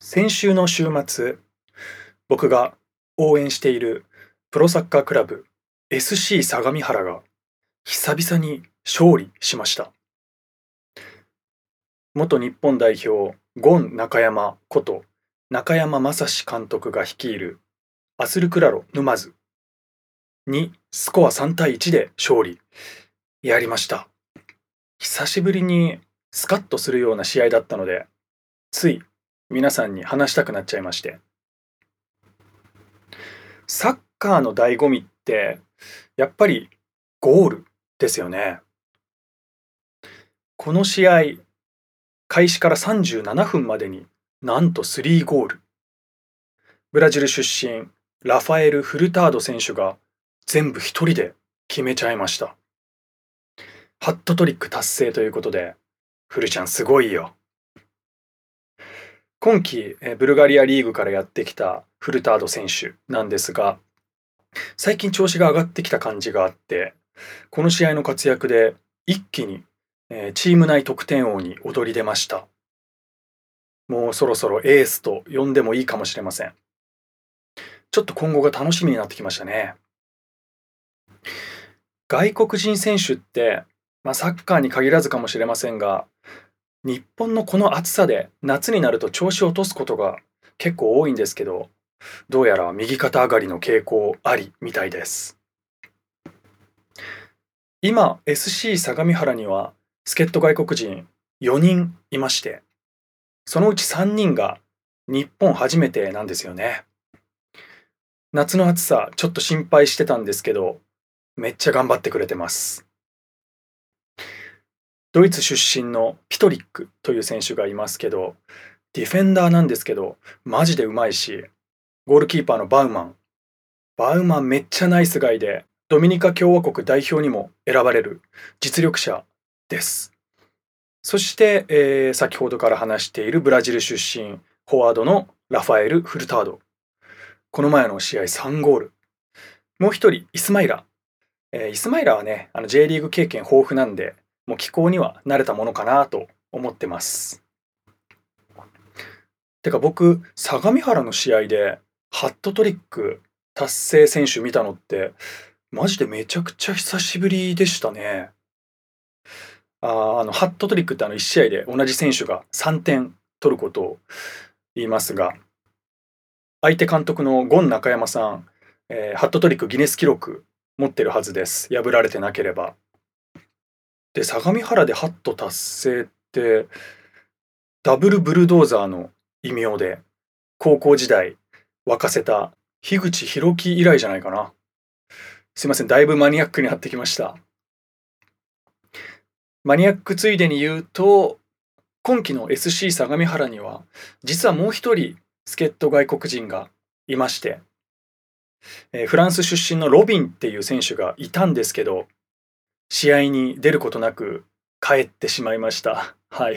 先週の週末、僕が応援しているプロサッカークラブ SC 相模原が久々に勝利しました。元日本代表ゴン中山こと中山雅史監督が率いるアスルクラロ沼津にスコア3対1で勝利。やりました。久しぶりにスカッとするような試合だったので、つい皆さんに話したくなっちゃいまして。サッカーの醍醐味ってやっぱりゴールですよね。この試合、開始から37分までになんと3ゴール。ブラジル出身ラファエル・フルタード選手が全部一人で決めちゃいました。ハットトリック達成ということで、フルちゃんすごいよ。今季ブルガリアリーグからやってきたフルタード選手なんですが、最近調子が上がってきた感じがあって、この試合の活躍で一気にチーム内得点王に躍り出ました。もうそろそろエースと呼んでもいいかもしれません。ちょっと今後が楽しみになってきましたね。外国人選手って、サッカーに限らずかもしれませんが、日本のこの暑さで夏になると調子を落とすことが結構多いんですけど、どうやら右肩上がりの傾向ありみたいです。今 SC 相模原には助っ人外国人4人いまして、そのうち3人が日本初めてなんですよね。夏の暑さちょっと心配してたんですけど、めっちゃ頑張ってくれてます。ドイツ出身のピトリックという選手がいますけど、ディフェンダーなんですけどマジでうまいし、ゴールキーパーのバウマンめっちゃナイスガイで、ドミニカ共和国代表にも選ばれる実力者です。そして、先ほどから話しているブラジル出身フォワードのラファエル・フルタード。この前の試合3ゴール。もう一人イスマイラ。イスマイラはね、J リーグ経験豊富なんで、もう気候には慣れたものかなと思ってます。てか僕、相模原の試合でハットトリック達成選手見たのってマジでめちゃくちゃ久しぶりでしたね。ハットトリックって1試合で同じ選手が3点取ることを言いますが、相手監督のゴン中山さん、ハットトリックギネス記録持ってるはずです。破られてなければ。で、相模原でハット達成ってダブルブルドーザーの異名で、高校時代沸かせた樋口博樹以来じゃないかな。すいません、だいぶマニアックになってきました。マニアックついでに言うと、今季の SC 相模原には実はもう一人助っ人外国人がいまして、フランス出身のロビンっていう選手がいたんですけど、試合に出ることなく帰ってしまいました。はい。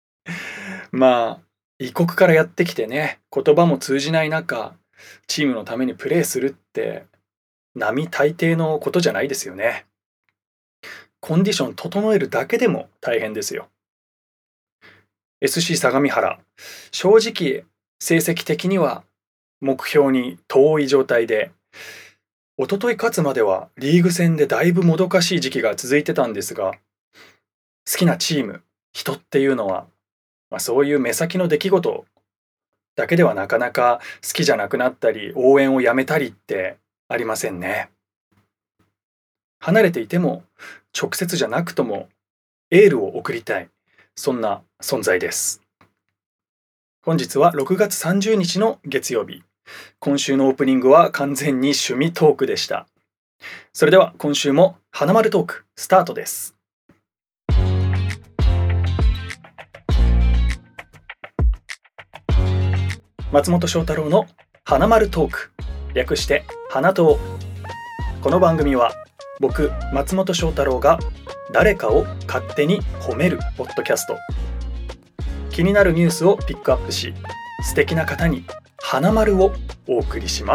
異国からやってきてね、言葉も通じない中、チームのためにプレーするって並大抵のことじゃないですよね。コンディション整えるだけでも大変ですよ。SC 相模原、正直成績的には目標に遠い状態で、一昨日勝つまではリーグ戦でだいぶもどかしい時期が続いてたんですが、好きなチーム、人っていうのは、そういう目先の出来事だけではなかなか好きじゃなくなったり、応援をやめたりってありませんね。離れていても直接じゃなくともエールを送りたい、そんな存在です。本日は6月30日の月曜日。今週のオープニングは完全に趣味トークでした。それでは今週も花丸トークスタートです。松本翔太郎の花丸トーク、略して花トー。この番組は僕松本翔太郎が誰かを勝手に褒めるポッドキャスト。気になるニュースをピックアップし、素敵な方に花丸をお送りします。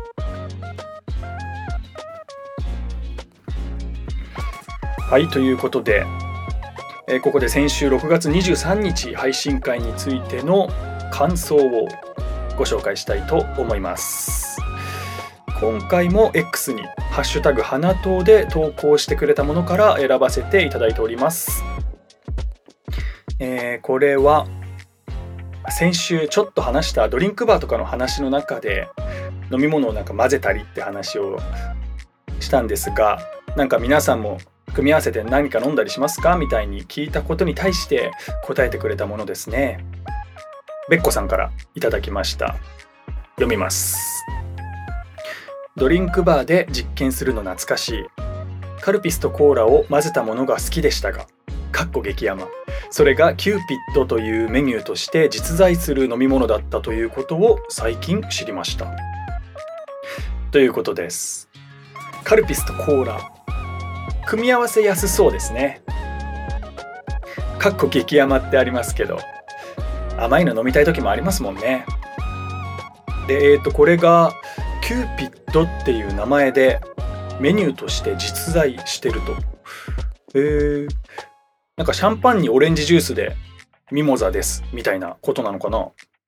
はい、ということで、ここで先週6月23日配信会についての感想をご紹介したいと思います。今回も X にハッシュタグ花党で投稿してくれたものから選ばせていただいております。これは先週ちょっと話したドリンクバーとかの話の中で飲み物を混ぜたりって話をしたんですが、皆さんも組み合わせて何か飲んだりしますかみたいに聞いたことに対して答えてくれたものですね。べっこさんからいただきました。読みます。ドリンクバーで実験するの懐かしい。カルピスとコーラを混ぜたものが好きでしたが、激甘。それがキューピッドというメニューとして実在する飲み物だったということを最近知りました。ということです。カルピスとコーラ、組み合わせやすそうですね。激甘ってありますけど、甘いの飲みたい時もありますもんね。で、これがキューピッドっていう名前でメニューとして実在してると。シャンパンにオレンジジュースでミモザですみたいなことなのかな。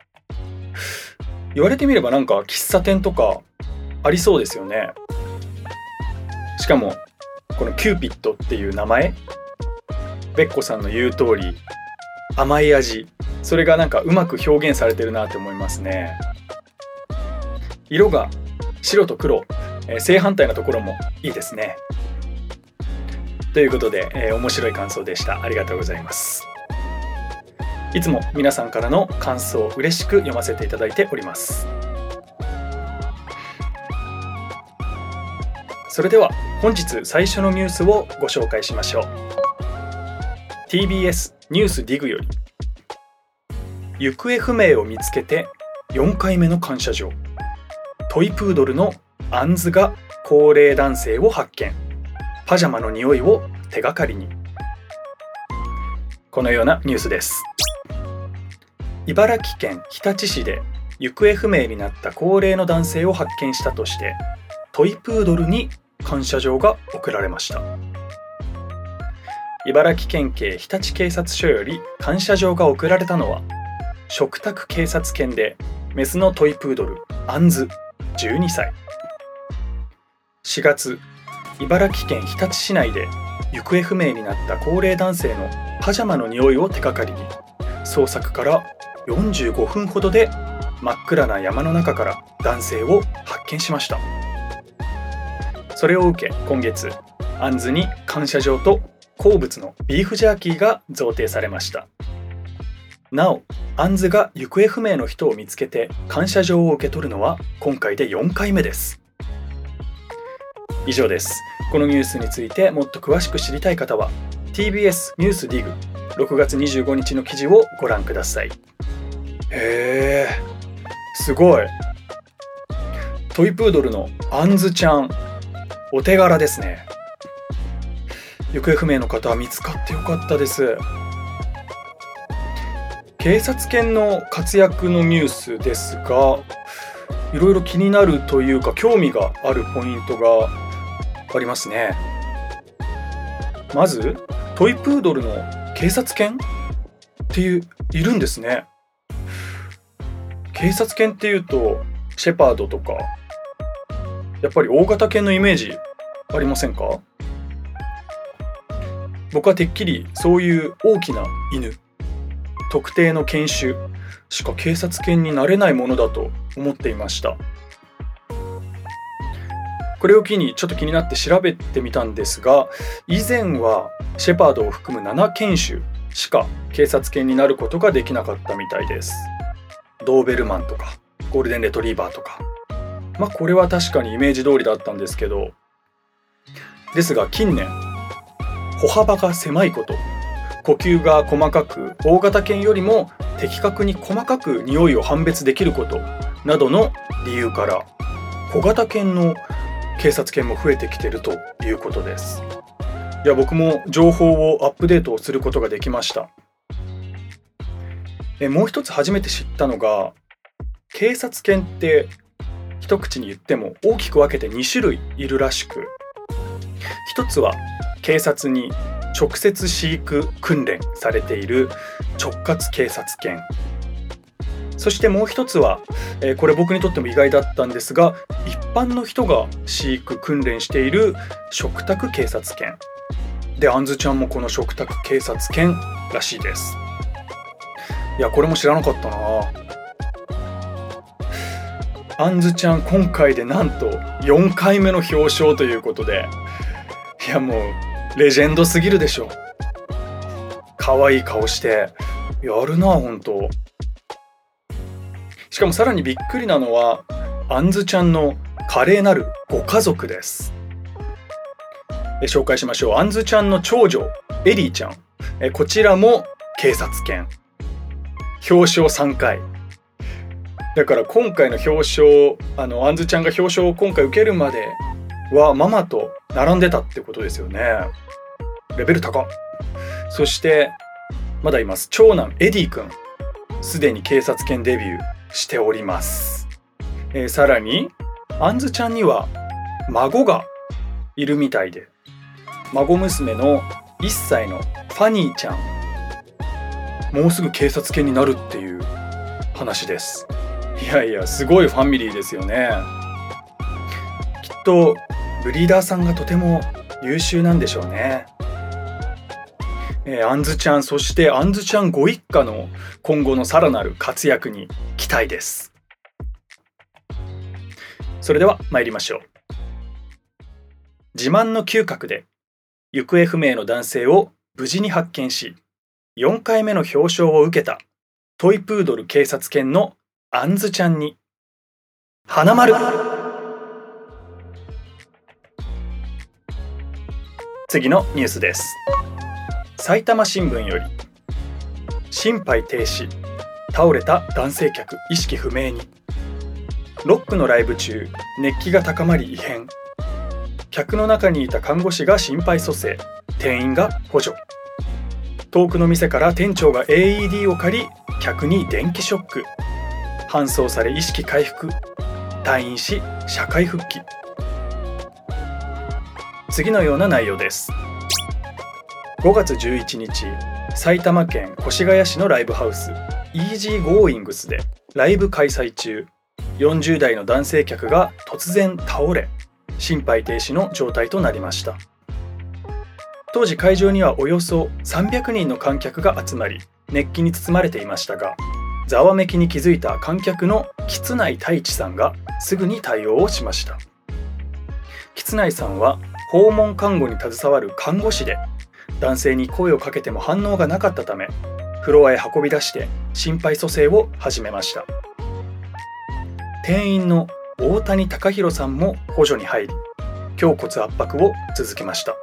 言われてみれば喫茶店とかありそうですよね。しかもこのキューピッドっていう名前、べっこさんの言う通り甘い味、それがうまく表現されてるなって思いますね。色が白と黒、正反対なところもいいですね。ということで、面白い感想でした。ありがとうございます。いつも皆さんからの感想を嬉しく読ませていただいております。それでは本日最初のニュースをご紹介しましょう。 TBS ニュースディグより、行方不明を見つけて4回目の感謝状。トイプードルのアンズが高齢男性を発見。パジャマの匂いを手がかりに。このようなニュースです。茨城県日立市で行方不明になった高齢の男性を発見したとして、トイプードルに感謝状が贈られました。茨城県警日立警察署より感謝状が贈られたのは、嘱託警察犬でメスのトイプードルアンズ12歳。4月、茨城県日立市内で行方不明になった高齢男性のパジャマの匂いを手がかりに、捜索から45分ほどで真っ暗な山の中から男性を発見しました。それを受け、今月アンズに感謝状と好物のビーフジャーキーが贈呈されました。なお、アンズが行方不明の人を見つけて感謝状を受け取るのは今回で4回目です。以上です。このニュースについてもっと詳しく知りたい方は TBS ニュースディグ6月25日の記事をご覧ください。すごい。トイプードルのアンズちゃん、お手柄ですね。行方不明の方は見つかってよかったです。警察犬の活躍のニュースですが、いろいろ気になるというか興味があるポイントがありますね。まずトイプードルの警察犬っているんですね。警察犬っていうとシェパードとか、やっぱり大型犬のイメージありませんか？僕はてっきりそういう大きな犬、特定の犬種しか警察犬になれないものだと思っていました。これを機にちょっと気になって調べてみたんですが、以前はシェパードを含む7犬種しか警察犬になることができなかったみたいです。ドーベルマンとかゴールデンレトリーバーとか、これは確かにイメージ通りだったんですけど、ですが近年歩幅が狭いこと、呼吸が細かく大型犬よりも的確に細かく匂いを判別できることなどの理由から、小型犬の警察犬も増えてきているということです。いや、僕も情報をアップデートをすることができました。もう一つ初めて知ったのが、警察犬って一口に言っても大きく分けて2種類いるらしく、一つは警察に直接飼育訓練されている直轄警察犬。 そしてもう一つは、これ僕にとっても意外だったんですが、一般の人が飼育訓練している嘱託警察犬で、あんずちゃんもこの嘱託警察犬らしいです。いや、これも知らなかったな。あんずちゃん今回でなんと4回目の表彰ということで、いやもうレジェンドすぎるでしょ。可愛い顔してやるな本当。しかもさらにびっくりなのは、あんずちゃんの華麗なるご家族です。紹介しましょう。あんずちゃんの長女エリーちゃん、こちらも警察犬、表彰3回だから、今回の表彰、あんずちゃんが表彰を今回受けるまではママと並んでたってことですよね。レベル高っ。そしてまだいます。長男エディ君、すでに警察犬デビューしております。さらにあんずちゃんには孫がいるみたいで、孫娘の1歳のファニーちゃん、もうすぐ警察犬になるっていう話です。いやいや、すごいファミリーですよね。きっとブリーダーさんがとても優秀なんでしょうね。あんずちゃん、そしてあんずちゃんご一家の今後のさらなる活躍に期待です。それでは参りましょう。自慢の嗅覚で行方不明の男性を無事に発見し、4回目の表彰を受けたトイプードル警察犬のあんずちゃんに花丸。次のニュースです。埼玉新聞より、心肺停止、倒れた男性客意識不明に。ロックのライブ中、熱気が高まり異変。客の中にいた看護師が心肺蘇生、店員が補助。遠くの店から店長が AED を借り、客に電気ショック。搬送され意識回復、退院し社会復帰。次のような内容です。5月11日、埼玉県越谷市のライブハウスイージーゴーイングスでライブ開催中、40代の男性客が突然倒れ、心肺停止の状態となりました。当時会場にはおよそ300人の観客が集まり、熱気に包まれていましたが、ざわめきに気づいた観客の橘内太一さんがすぐに対応をしました。橘内さんは訪問看護に携わる看護師で、男性に声をかけても反応がなかったため、フロアへ運び出して心肺蘇生を始めました。店員の大谷貴弘さんも補助に入り、胸骨圧迫を続けました。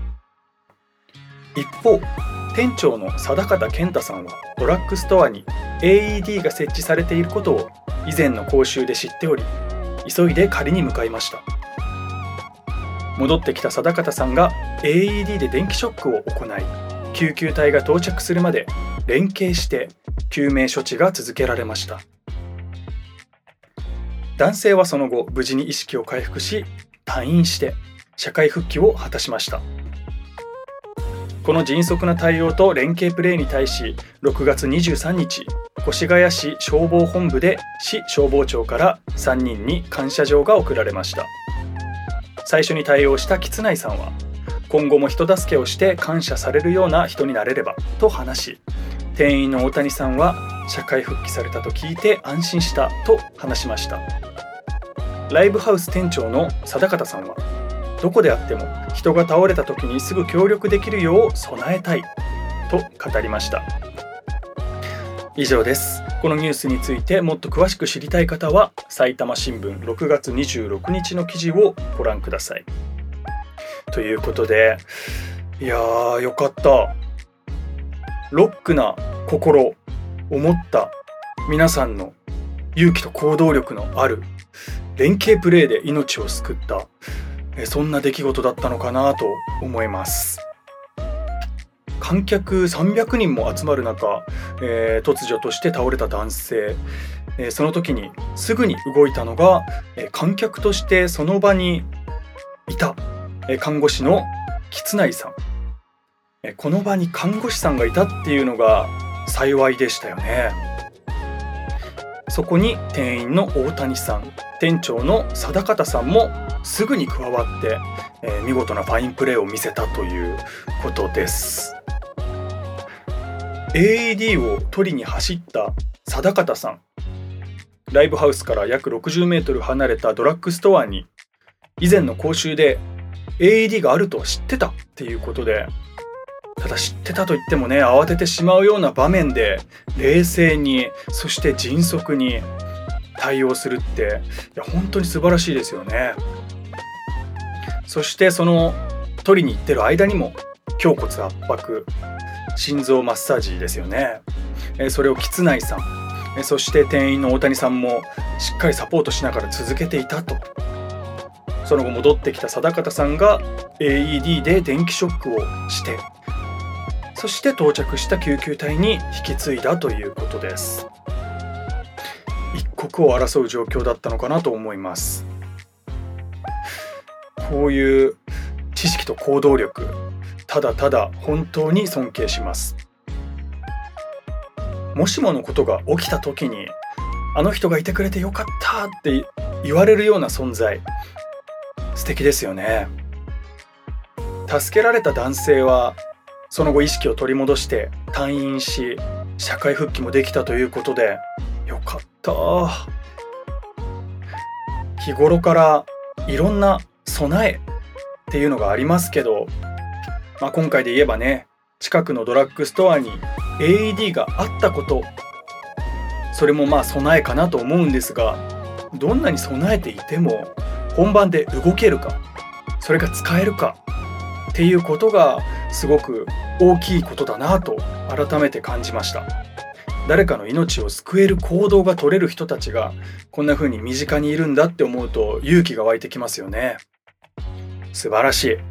一方、店長の定方健太さんはドラッグストアに AED が設置されていることを以前の講習で知っており、急いで借りに向かいました。戻ってきた定方さんが AED で電気ショックを行い、救急隊が到着するまで連携して救命処置が続けられました。男性はその後無事に意識を回復し、退院して社会復帰を果たしました。この迅速な対応と連携プレーに対し、6月23日、越谷市消防本部で市消防庁から3人に感謝状が贈られました。最初に対応した橘内さんは、今後も人助けをして感謝されるような人になれればと話し、店員の大谷さんは社会復帰されたと聞いて安心したと話しました。ライブハウス店長の定方さんは、どこであっても人が倒れた時にすぐ協力できるよう備えたいと語りました。以上です。このニュースについてもっと詳しく知りたい方は、埼玉新聞6月26日の記事をご覧ください。ということで、いやーよかった。ロックな心を持った皆さんの勇気と行動力のある連携プレーで命を救った、そんな出来事だったのかなと思います。観客300人も集まる中、突如として倒れた男性、その時にすぐに動いたのが、観客としてその場にいた、看護師の橘内さん。この場に看護師さんがいたっていうのが幸いでしたよね。 そこに店員の大谷さん、店長の定方さんもすぐに加わって、見事なファインプレーを見せたということです。AED を取りに走った定方さん、ライブハウスから約60メートル離れたドラッグストアに以前の講習で AED があると知ってたっていうことで、ただ知ってたと言ってもね、慌ててしまうような場面で冷静に、そして迅速に対応するって、本当に素晴らしいですよね。そしてその取りに行ってる間にも胸骨圧迫、心臓マッサージですよね。それを橘内さん、そして店員の大谷さんもしっかりサポートしながら続けていたと。その後戻ってきた定方さんが AED で電気ショックをして、そして到着した救急隊に引き継いだということです。一刻を争う状況だったのかなと思います。こういう知識と行動力、ただただ本当に尊敬します。もしものことが起きた時に、あの人がいてくれてよかったって言われるような存在、素敵ですよね。助けられた男性はその後意識を取り戻して退院し、社会復帰もできたということでよかった。日頃からいろんな備えっていうのがありますけど、今回で言えばね、近くのドラッグストアに AED があったこと、それも備えかなと思うんですが、どんなに備えていても本番で動けるか、それが使えるかっていうことがすごく大きいことだなと改めて感じました。誰かの命を救える行動が取れる人たちがこんな風に身近にいるんだって思うと勇気が湧いてきますよね。素晴らしい。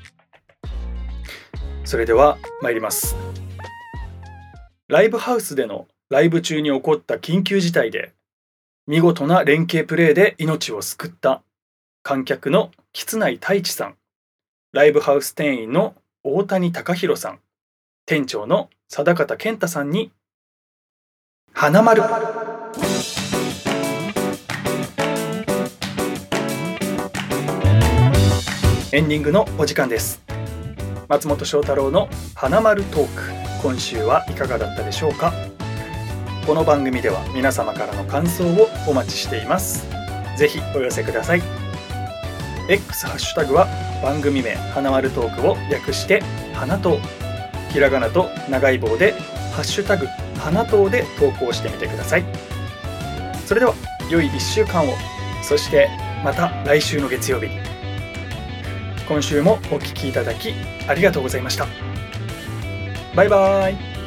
それでは参ります。ライブハウスでのライブ中に起こった緊急事態で見事な連携プレーで命を救った観客の橘内太一さん、ライブハウス店員の大谷隆弘さん、店長の定方健太さんに花丸。エンディングのお時間です。松本翔太郎の花丸トーク、今週はいかがだったでしょうか。この番組では皆様からの感想をお待ちしています。ぜひお寄せください。 X ハッシュタグは番組名花丸トークを略して花トー、ひらがなと長い棒でハッシュタグ花トーで投稿してみてください。それでは良い1週間を、そしてまた来週の月曜日に。今週もお聞きいただきありがとうございました。バイバイ。